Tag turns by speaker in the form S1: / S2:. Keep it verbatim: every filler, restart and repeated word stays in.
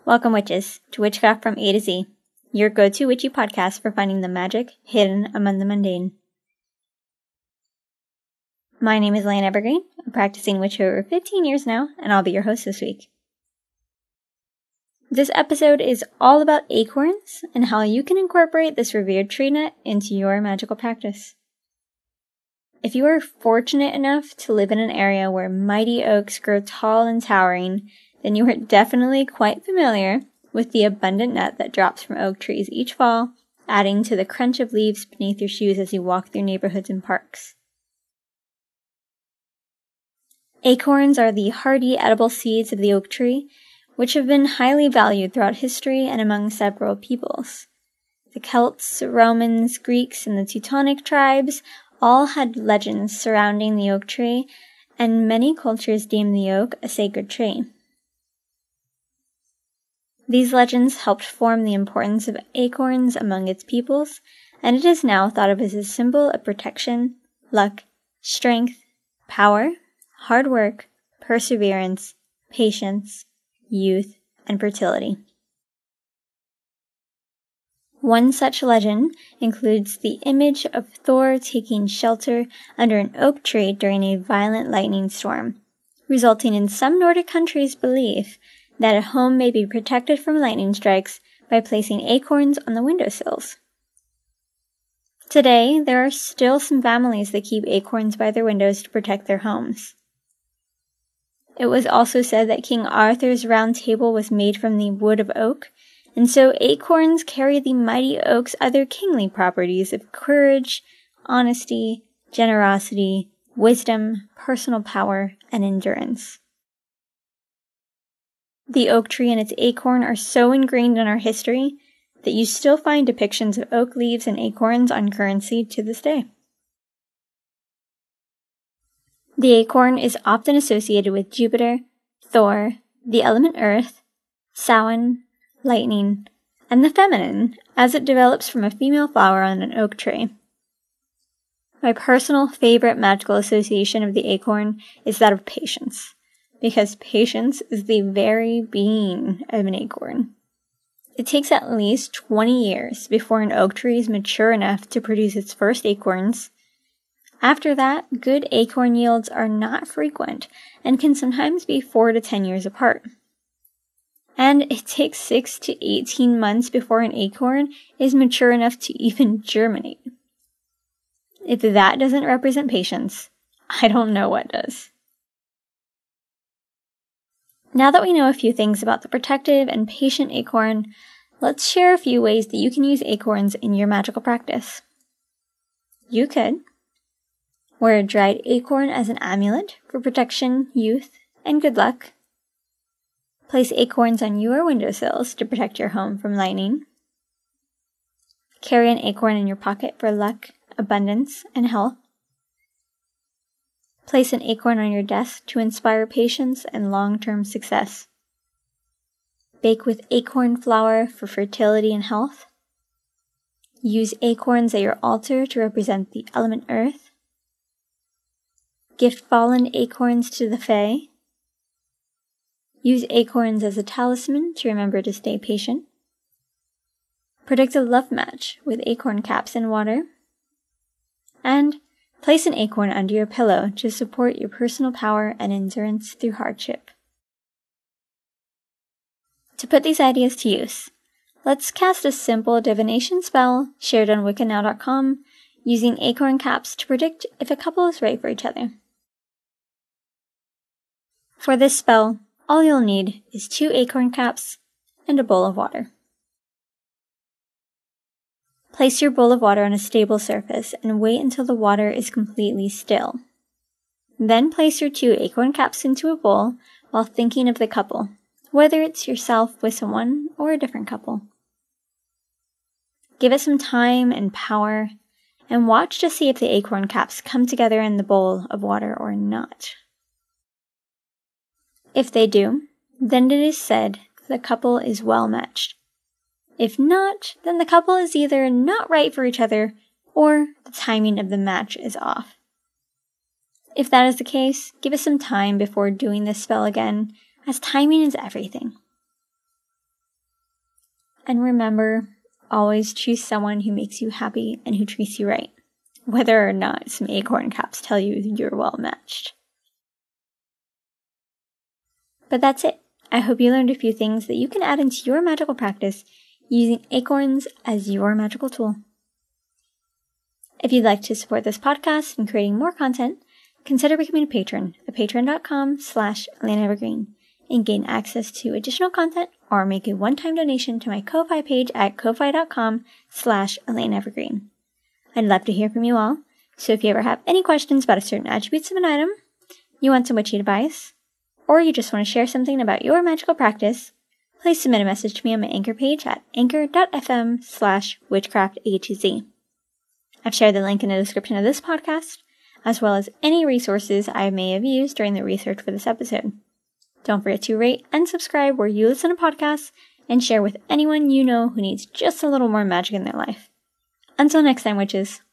S1: Welcome, witches, to Witchcraft from A to Z, your go-to witchy podcast for finding the magic hidden among the mundane. My name is Lane Evergreen. I'm practicing witch for over fifteen years now, and I'll be your host this week. This episode is all about acorns and how you can incorporate this revered tree nut into your magical practice. If you are fortunate enough to live in an area where mighty oaks grow tall and towering, then you are definitely quite familiar with the abundant nut that drops from oak trees each fall, adding to the crunch of leaves beneath your shoes as you walk through neighborhoods and parks. Acorns are the hardy edible seeds of the oak tree, which have been highly valued throughout history and among several peoples. The Celts, Romans, Greeks, and the Teutonic tribes all had legends surrounding the oak tree, and many cultures deemed the oak a sacred tree. These legends helped form the importance of acorns among its peoples, and it is now thought of as a symbol of protection, luck, strength, power, hard work, perseverance, patience, youth, and fertility. One such legend includes the image of Thor taking shelter under an oak tree during a violent lightning storm, resulting in some Nordic countries' belief that a home may be protected from lightning strikes by placing acorns on the windowsills. Today, there are still some families that keep acorns by their windows to protect their homes. It was also said that King Arthur's round table was made from the wood of oak, and so acorns carry the mighty oak's other kingly properties of courage, honesty, generosity, wisdom, personal power, and endurance. The oak tree and its acorn are so ingrained in our history that you still find depictions of oak leaves and acorns on currency to this day. The acorn is often associated with Jupiter, Thor, the element earth, Samhain, lightning, and the feminine, as it develops from a female flower on an oak tree. My personal favorite magical association of the acorn is that of patience, because patience is the very being of an acorn. It takes at least twenty years before an oak tree is mature enough to produce its first acorns. After that, good acorn yields are not frequent and can sometimes be four to ten years apart. And it takes six to eighteen months before an acorn is mature enough to even germinate. If that doesn't represent patience, I don't know what does. Now that we know a few things about the protective and patient acorn, let's share a few ways that you can use acorns in your magical practice. You could wear a dried acorn as an amulet for protection, youth, and good luck. Place acorns on your windowsills to protect your home from lightning. Carry an acorn in your pocket for luck, abundance, and health. Place an acorn on your desk to inspire patience and long-term success. Bake with acorn flour for fertility and health. Use acorns at your altar to represent the element earth. Gift fallen acorns to the fae. Use acorns as a talisman to remember to stay patient. Predict a love match with acorn caps in water. And place an acorn under your pillow to support your personal power and endurance through hardship. To put these ideas to use, let's cast a simple divination spell shared on wicca now dot com using acorn caps to predict if a couple is right for each other. For this spell, all you'll need is two acorn caps and a bowl of water. Place your bowl of water on a stable surface and wait until the water is completely still. Then place your two acorn caps into a bowl while thinking of the couple, whether it's yourself with someone or a different couple. Give it some time and power, and watch to see if the acorn caps come together in the bowl of water or not. If they do, then it is said the couple is well matched. If not, then the couple is either not right for each other or the timing of the match is off. If that is the case, give it some time before doing this spell again, as timing is everything. And remember, always choose someone who makes you happy and who treats you right, whether or not some acorn caps tell you you're well matched. But that's it. I hope you learned a few things that you can add into your magical practice using acorns as your magical tool. If you'd like to support this podcast and creating more content, consider becoming a patron at patreon.com slash Elena Evergreen and gain access to additional content or make a one-time donation to my Ko-Fi page at ko-fi.com slash Elena Evergreen. I'd love to hear from you all, so if you ever have any questions about a certain attributes of an item, you want some witchy advice, or you just want to share something about your magical practice, please submit a message to me on my Anchor page at anchor.fm slash witchcraft-A2Z. I've shared the link in the description of this podcast, as well as any resources I may have used during the research for this episode. Don't forget to rate and subscribe where you listen to podcasts and share with anyone you know who needs just a little more magic in their life. Until next time, witches.